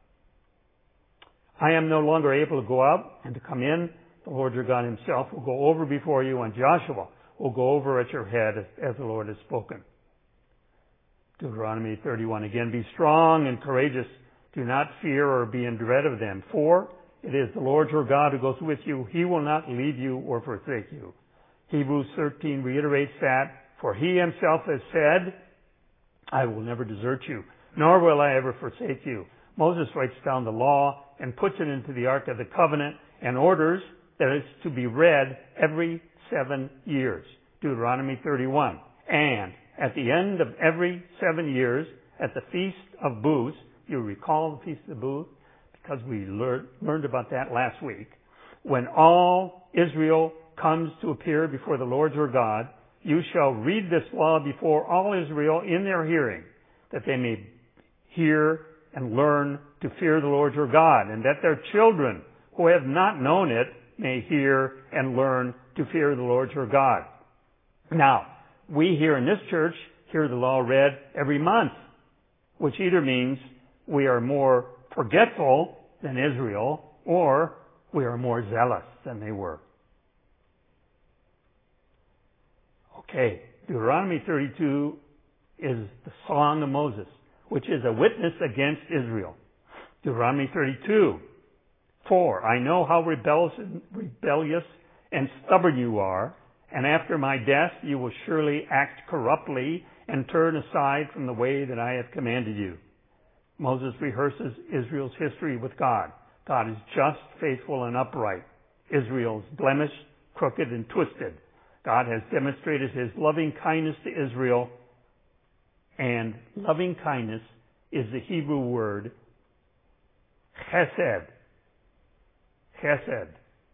I am no longer able to go out and to come in. The Lord your God himself will go over before you, and Joshua will go over at your head as the Lord has spoken. Deuteronomy thirty-one again. Be strong and courageous. Do not fear or be in dread of them, for it is the Lord your God who goes with you. He will not leave you or forsake you. Hebrews thirteen reiterates that, for he himself has said, I will never desert you, nor will I ever forsake you. Moses writes down the law and puts it into the Ark of the Covenant and orders that it's to be read every seven years. Deuteronomy thirty-one. And at the end of every seven years, at the Feast of Booths, you recall the Feast of Booths because we learned, learned about that last week. When all Israel comes to appear before the Lord your God, you shall read this law before all Israel in their hearing, that they may hear and learn to fear the Lord your God, and that their children who have not known it may hear and learn to fear the Lord your God. Now, we here in this church hear the law read every month, which either means we are more forgetful than Israel, or we are more zealous than they were. Okay, Deuteronomy thirty-two is the Song of Moses, which is a witness against Israel. Deuteronomy thirty-two, four, I know how rebellious, rebellious and stubborn you are, and after my death you will surely act corruptly and turn aside from the way that I have commanded you. Moses rehearses Israel's history with God. God is just, faithful, and upright. Israel is blemished, crooked, and twisted. God has demonstrated his loving kindness to Israel, and loving kindness is the Hebrew word chesed. Chesed.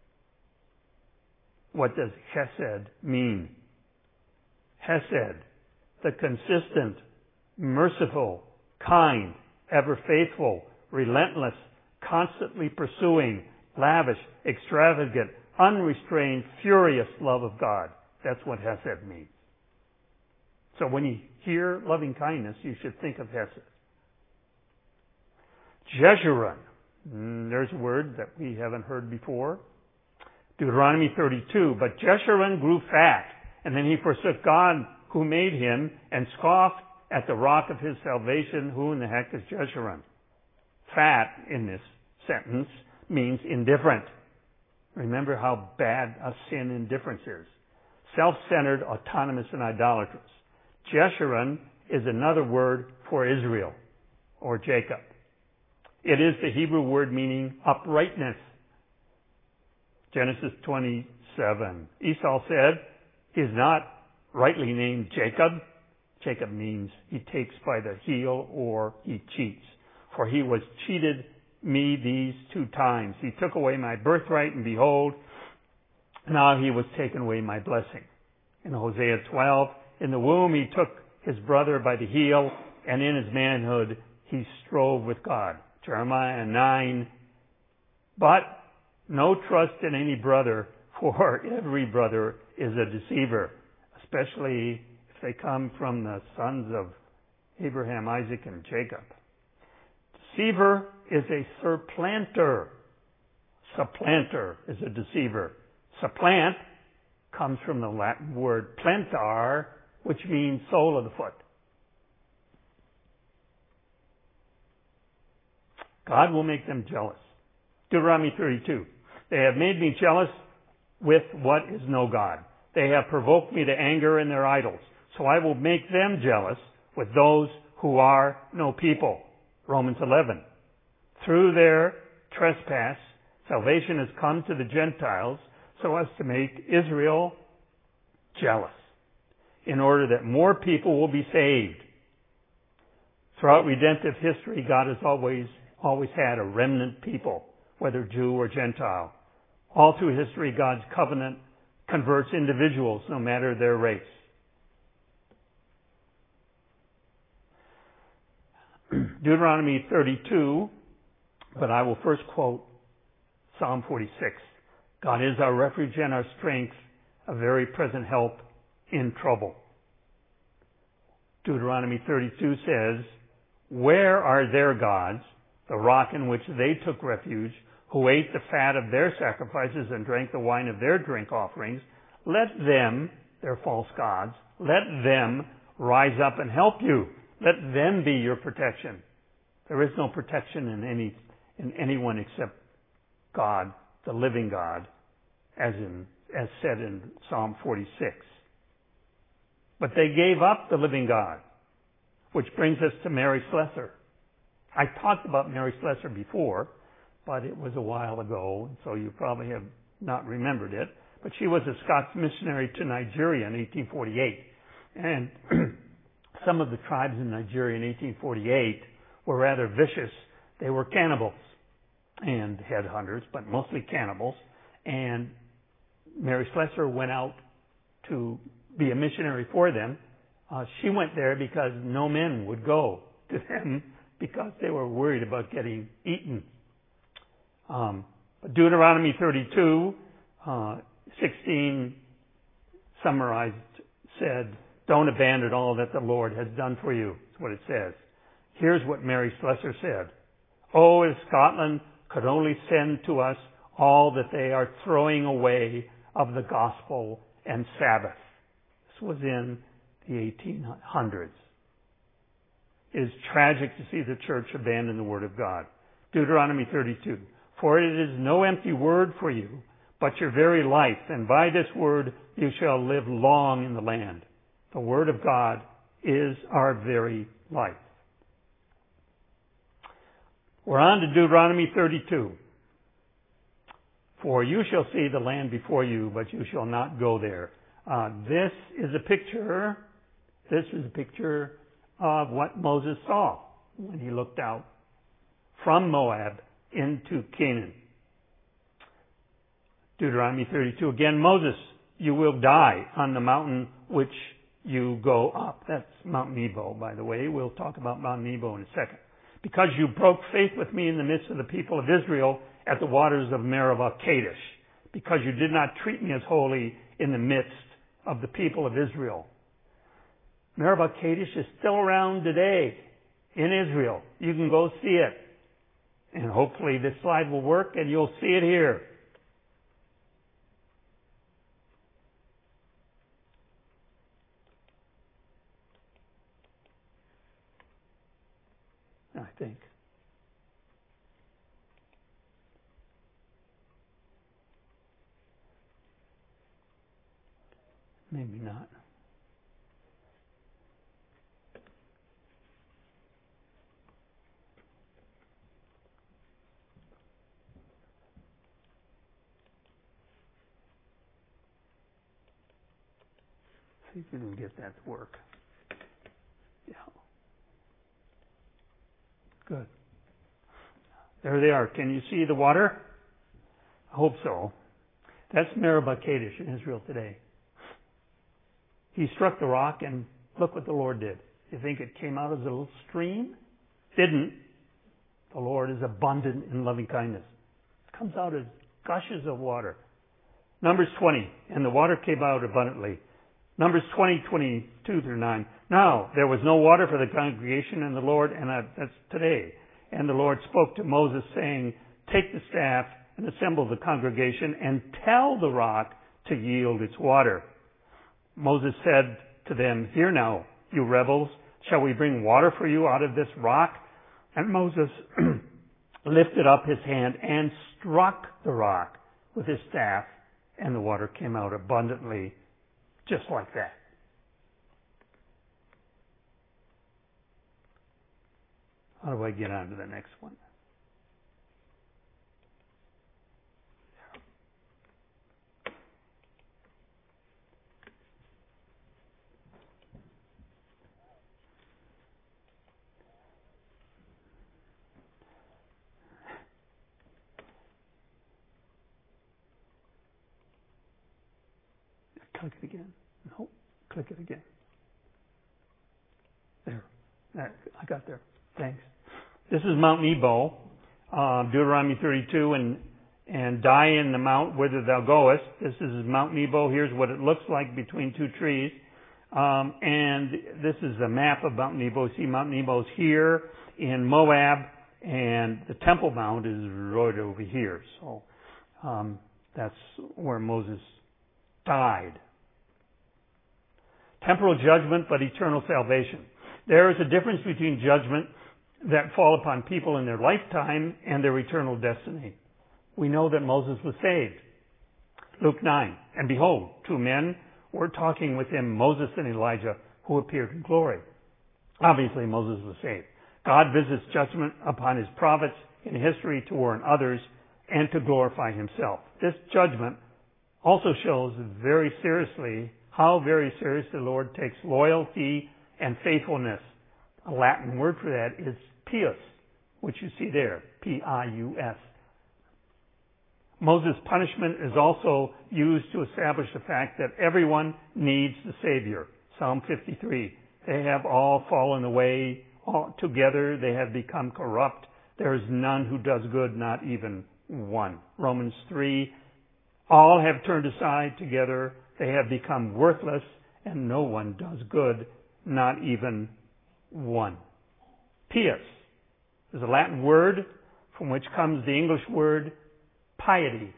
What does chesed mean? Chesed, the consistent, merciful, kind, ever faithful, relentless, constantly pursuing, lavish, extravagant, unrestrained, furious love of God. That's what Hesed means. So when you hear loving kindness, you should think of Hesed. Jeshurun. There's a word that we haven't heard before. Deuteronomy thirty-two. But Jeshurun grew fat, and then he forsook God who made him, and scoffed at the rock of his salvation. Who in the heck is Jeshurun? Fat in this sentence means indifferent. Remember how bad a sin indifference is. Self-centered, autonomous, and idolatrous. Jeshurun is another word for Israel or Jacob. It is the Hebrew word meaning uprightness. Genesis twenty-seven. Esau said, he is not rightly named Jacob. Jacob means he takes by the heel or he cheats. For he was cheated me these two times. He took away my birthright, and behold, now he was taken away my blessing. In Hosea twelve, in the womb he took his brother by the heel, and in his manhood he strove with God. Jeremiah nine, but no trust in any brother, for every brother is a deceiver, especially if they come from the sons of Abraham, Isaac, and Jacob. Deceiver is a supplanter. Supplanter is a deceiver. Supplant comes from the Latin word plantar, which means sole of the foot. God will make them jealous. Deuteronomy thirty-two. They have made me jealous with what is no God. They have provoked me to anger in their idols. So I will make them jealous with those who are no people. Romans eleven. Through their trespass, salvation has come to the Gentiles so as to make Israel jealous, in order that more people will be saved. Throughout redemptive history, God has always, always had a remnant people, whether Jew or Gentile. All through history, God's covenant converts individuals, no matter their race. Deuteronomy thirty-two, but I will first quote Psalm forty-six. God is our refuge and our strength, a very present help in trouble. Deuteronomy thirty-two says, where are their gods, the rock in which they took refuge, who ate the fat of their sacrifices and drank the wine of their drink offerings? Let them, their false gods, let them rise up and help you. Let them be your protection. There is no protection in any in anyone except God, the living God, as in as said in Psalm forty-six. But they gave up the living God, which brings us to Mary Slessor. I talked about Mary Slessor before, but it was a while ago, so you probably have not remembered it. But she was a Scots missionary to Nigeria in eighteen forty-eight. And some of the tribes in Nigeria in eighteen forty-eight were rather vicious. They were cannibals and headhunters, but mostly cannibals. And Mary Slessor went out to be a missionary for them. Uh, she went there because no men would go to them because they were worried about getting eaten. Um, Deuteronomy thirty-two, uh, sixteen summarized, said, don't abandon all that the Lord has done for you. That's what it says. Here's what Mary Slessor said. Oh, if Scotland could only send to us all that they are throwing away of the gospel and Sabbath. This was in the eighteen hundreds. It is tragic to see the church abandon the word of God. Deuteronomy thirty-two. For it is no empty word for you, but your very life, and by this word you shall live long in the land. The word of God is our very life. We're on to Deuteronomy thirty-two. For you shall see the land before you, but you shall not go there. Uh, this is a picture, this is a picture of what Moses saw when he looked out from Moab into Canaan. Deuteronomy thirty-two. Again, Moses, you will die on the mountain which you go up. That's Mount Nebo, by the way. We'll talk about Mount Nebo in a second. Because you broke faith with me in the midst of the people of Israel at the waters of Meribah Kadesh. Because you did not treat me as holy in the midst of the people of Israel. Meribah Kadesh is still around today in Israel. You can go see it. And hopefully this slide will work and you'll see it here. I think. Maybe not. See if we can get that to work. Yeah. Good. There they are. Can you see the water? I hope so. That's Meribah Kadesh in Israel today. He struck the rock and look what the Lord did. You think it came out as a little stream? Didn't. The Lord is abundant in loving kindness. It comes out as gushes of water. Numbers twenty, and the water came out abundantly. Numbers twenty, twenty-two through nine. Now, there was no water for the congregation, and the Lord, and that's today, and the Lord spoke to Moses, saying, take the staff and assemble the congregation, and tell the rock to yield its water. Moses said to them, hear now, you rebels, shall we bring water for you out of this rock? And Moses lifted up his hand and struck the rock with his staff, and the water came out abundantly, just like that. How do I get on to the next one? Click it again. No, click it again. There. I got there. Thanks. This is Mount Nebo, uh, Deuteronomy thirty-two, and and die in the mount whither thou goest. This is Mount Nebo. Here's what it looks like between two trees. Um, and this is a map of Mount Nebo. You see Mount Nebo's here in Moab, and the Temple Mount is right over here. So um, that's where Moses died. Temporal judgment, but eternal salvation. There is a difference between judgment that fall upon people in their lifetime and their eternal destiny. We know that Moses was saved. Luke nine, and behold, two men were talking with him, Moses and Elijah, who appeared in glory. Obviously, Moses was saved. God visits judgment upon his prophets in history to warn others and to glorify himself. This judgment also shows very seriously how very serious the Lord takes loyalty and faithfulness. A Latin word for that is pius, which you see there, P I U S. Moses' punishment is also used to establish the fact that everyone needs the Savior. Psalm fifty-three. They have all fallen away all together. They have become corrupt. There is none who does good, not even one. Romans three. All have turned aside together. They have become worthless, and no one does good, not even one. Pius is a Latin word from which comes the English word piety.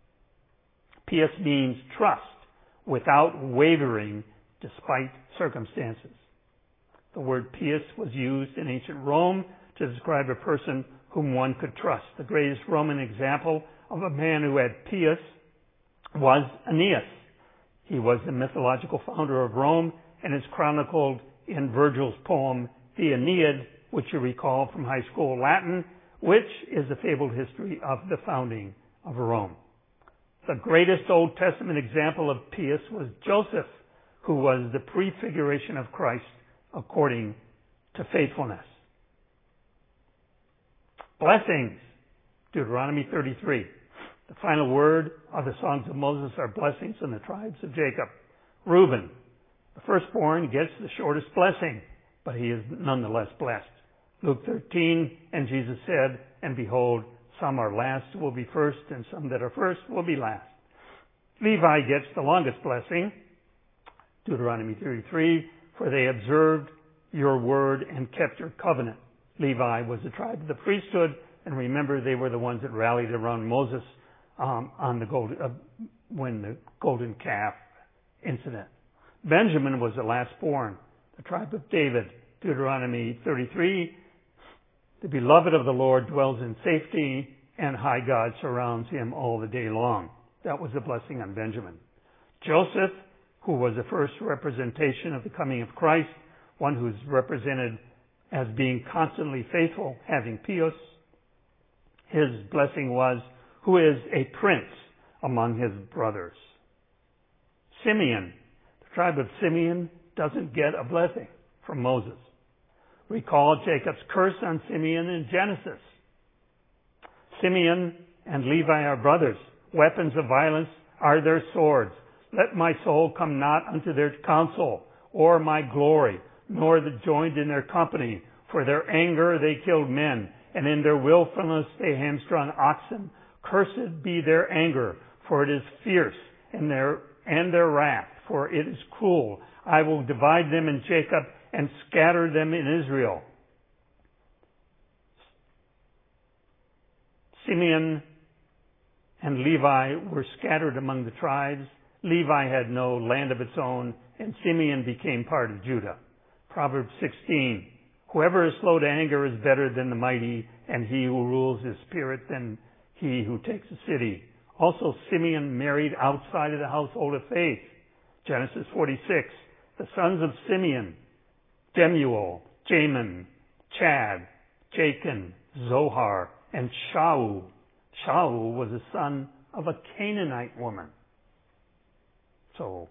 Pius means trust without wavering despite circumstances. The word pius was used in ancient Rome to describe a person whom one could trust. The greatest Roman example of a man who had pius was Aeneas. He was the mythological founder of Rome and is chronicled in Virgil's poem, the Aeneid, which you recall from high school Latin, which is a fabled history of the founding of Rome. The greatest Old Testament example of pious was Joseph, who was the prefiguration of Christ according to faithfulness. Blessings. Deuteronomy thirty-three. The final word of the songs of Moses are blessings on the tribes of Jacob. Reuben, the firstborn, gets the shortest blessing, but he is nonetheless blessed. Luke thirteen, and Jesus said, and behold, some are last will be first, and some that are first will be last. Levi gets the longest blessing. Deuteronomy thirty-three, for they observed your word and kept your covenant. Levi was the tribe of the priesthood, and remember, they were the ones that rallied around Moses um, on the gold, uh, when the golden calf incident. Benjamin was the last born, the tribe of David. Deuteronomy thirty-three, the beloved of the Lord dwells in safety, and high God surrounds him all the day long. That was a blessing on Benjamin. Joseph, who was the first representation of the coming of Christ, one who's represented as being constantly faithful, having pious. His blessing was, who is a prince among his brothers. Simeon, the tribe of Simeon, doesn't get a blessing from Moses. Recall Jacob's curse on Simeon in Genesis. Simeon and Levi are brothers. Weapons of violence are their swords. Let my soul come not unto their counsel, or my glory, nor the joined in their company. For their anger they killed men, and in their willfulness they hamstrung oxen. Cursed be their anger, for it is fierce, and their and their wrath, for it is cruel. I will divide them in Jacob and scatter them in Israel. Simeon and Levi were scattered among the tribes. Levi had no land of its own, and Simeon became part of Judah. Proverbs sixteen. Whoever is slow to anger is better than the mighty, and he who rules his spirit than he who takes a city. Also, Simeon married outside of the household of faith. Genesis forty-six. The sons of Simeon, Jemuel, Jamin, Chad, Jachin, Zohar, and Shaul. Shaul was a son of a Canaanite woman. So,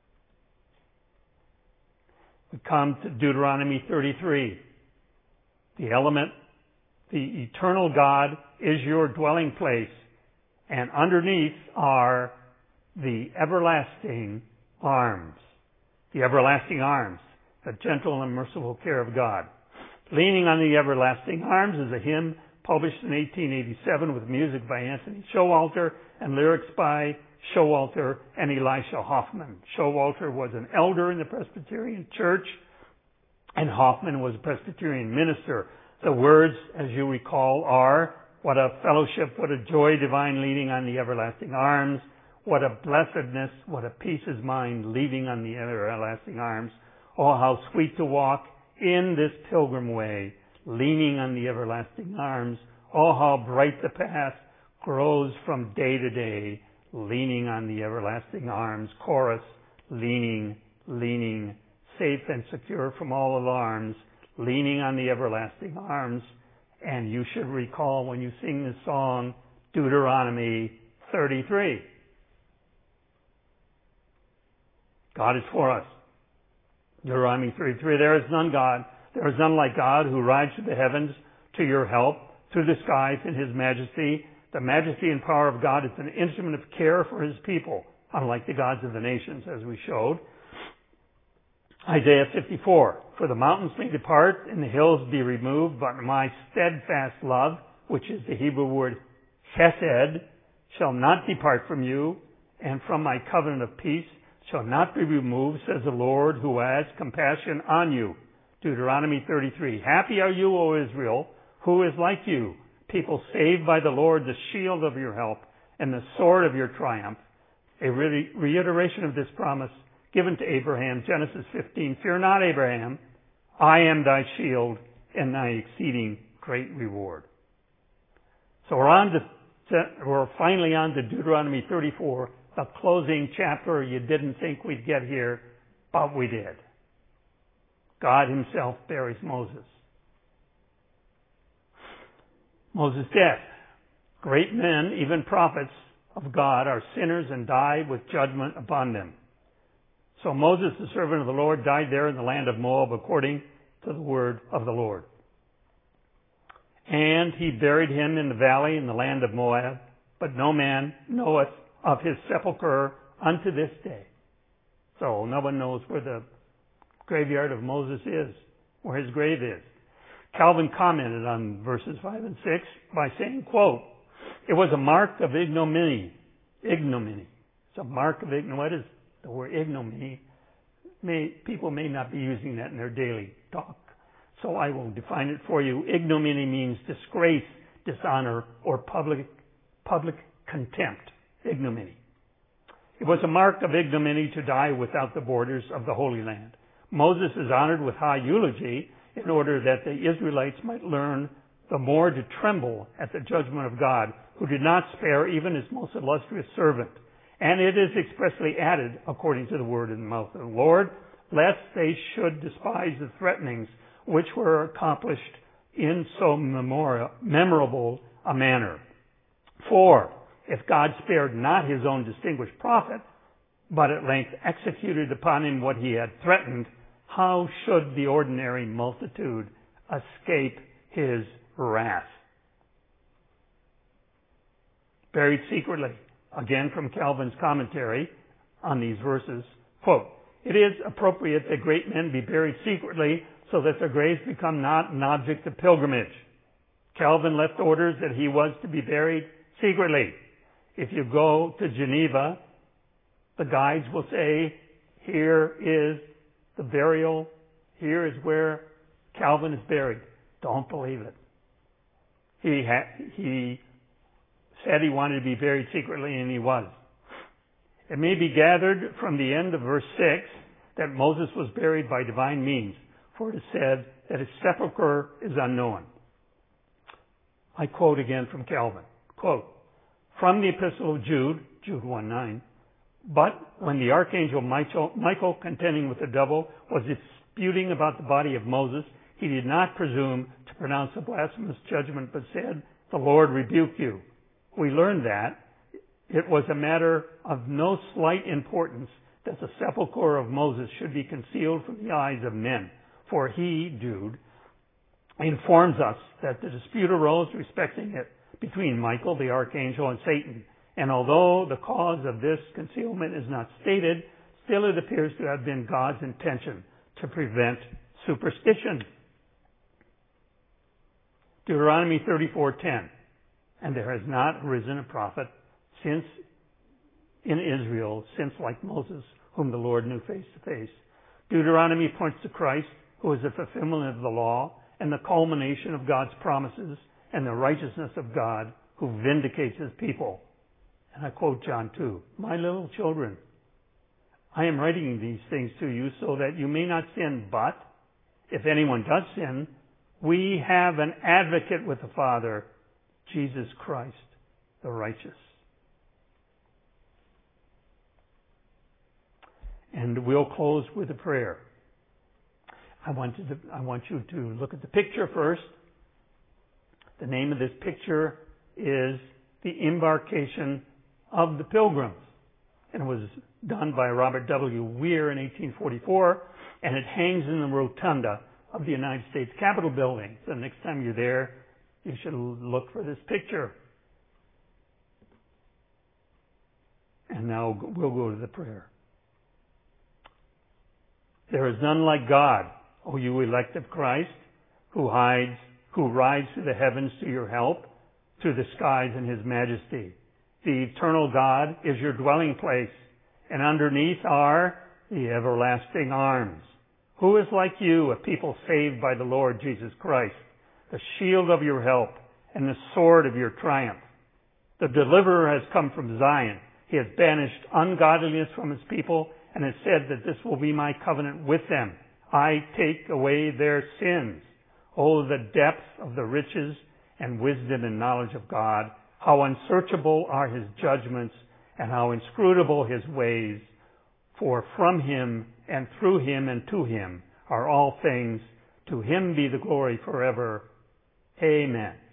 we come to Deuteronomy thirty-three. The element, the eternal God is your dwelling place, and underneath are the everlasting arms. The everlasting arms, the gentle and merciful care of God. Leaning on the everlasting arms is a hymn published in eighteen eighty-seven with music by Anthony Showalter and lyrics by Showalter and Elisha Hoffman. Showalter was an elder in the Presbyterian Church, and Hoffman was a Presbyterian minister. The words, as you recall, are, what a fellowship, what a joy divine leaning on the everlasting arms, what a blessedness, what a peace is mine leaving on the everlasting arms. Oh, how sweet to walk in this pilgrim way, leaning on the everlasting arms. Oh, how bright the path grows from day to day, leaning on the everlasting arms. Chorus, leaning, leaning, safe and secure from all alarms, leaning on the everlasting arms. And you should recall when you sing this song, Deuteronomy thirty-three. God is for us. Deuteronomy thirty-three, there is none God, there is none like God who rides through the heavens to your help, through the skies in his majesty. The majesty and power of God is an instrument of care for his people, unlike the gods of the nations, as we showed. Isaiah fifty-four, for the mountains may depart and the hills be removed, but my steadfast love, which is the Hebrew word chesed, shall not depart from you, and from my covenant of peace shall not be removed, says the Lord, who has compassion on you. Deuteronomy thirty-three, happy are you, O Israel, who is like you, people saved by the Lord, the shield of your help, and the sword of your triumph. A re- reiteration of this promise given to Abraham, Genesis fifteen, fear not, Abraham, I am thy shield and thy exceeding great reward. So we're on to, we're finally on to Deuteronomy thirty-four, the closing chapter. You didn't think we'd get here, but we did. God himself buries Moses. Moses' death. Great men, even prophets of God, are sinners and die with judgment upon them. So Moses, the servant of the Lord, died there in the land of Moab according to the word of the Lord. And he buried him in the valley in the land of Moab, but no man knoweth of his sepulchre unto this day. So no one knows where the graveyard of Moses is, where his grave is. Calvin commented on verses five and six by saying, quote, "It was a mark of ignominy." Ignominy. It's a mark of ignominy. What is the word ignominy? May, people may not be using that in their daily talk, so I will define it for you. Ignominy means disgrace, dishonor, or public public contempt. Ignominy. It was a mark of ignominy to die without the borders of the Holy Land. Moses is honored with high eulogy in order that the Israelites might learn the more to tremble at the judgment of God, who did not spare even his most illustrious servant. And it is expressly added, according to the word in the mouth of the Lord, lest they should despise the threatenings which were accomplished in so memorial, memorable a manner. For, if God spared not his own distinguished prophet, but at length executed upon him what he had threatened, how should the ordinary multitude escape his wrath? Buried secretly. Again from Calvin's commentary on these verses, quote, "It is appropriate that great men be buried secretly so that their graves become not an object of pilgrimage. Calvin left orders that he was to be buried secretly. If you go to Geneva, the guides will say, here is the burial, here is where Calvin is buried. Don't believe it. He ha- he said he wanted to be buried secretly, and he was. It may be gathered from the end of verse six that Moses was buried by divine means, for it is said that his sepulchre is unknown. I quote again from Calvin, quote, "From the Epistle of Jude, Jude one nine, but when the archangel Michael, Michael, contending with the devil, was disputing about the body of Moses, he did not presume to pronounce a blasphemous judgment, but said, 'The Lord rebuke you.' We learn that it was a matter of no slight importance that the sepulchre of Moses should be concealed from the eyes of men. For he, Jude, informs us that the dispute arose respecting it between Michael, the archangel, and Satan. And although the cause of this concealment is not stated, still it appears to have been God's intention to prevent superstition." Deuteronomy thirty-four ten. "And there has not arisen a prophet since in Israel, since like Moses, whom the Lord knew face to face." Deuteronomy points to Christ, who is the fulfillment of the law and the culmination of God's promises and the righteousness of God, who vindicates his people. And I quote John two, "My little children, I am writing these things to you so that you may not sin, but if anyone does sin, we have an advocate with the Father, Jesus Christ, the righteous." And we'll close with a prayer. I want, to, I want you to look at the picture first. The name of this picture is The Embarkation of the Pilgrims. And it was done by Robert W. Weir in eighteen forty-four, and it hangs in the rotunda of the United States Capitol building. So next time you're there, you should look for this picture. And now we'll go to the prayer. There is none like God, O you elect of Christ, who hides, who rides through the heavens to your help, through the skies in his majesty. The eternal God is your dwelling place, and underneath are the everlasting arms. Who is like you, a people saved by the Lord Jesus Christ, the shield of your help and the sword of your triumph? The deliverer has come from Zion. He has banished ungodliness from his people and has said that this will be my covenant with them. I take away their sins. Oh, the depth of the riches and wisdom and knowledge of God. How unsearchable are his judgments and how inscrutable his ways. For from him and through him and to him are all things. To him be the glory forever. Amen.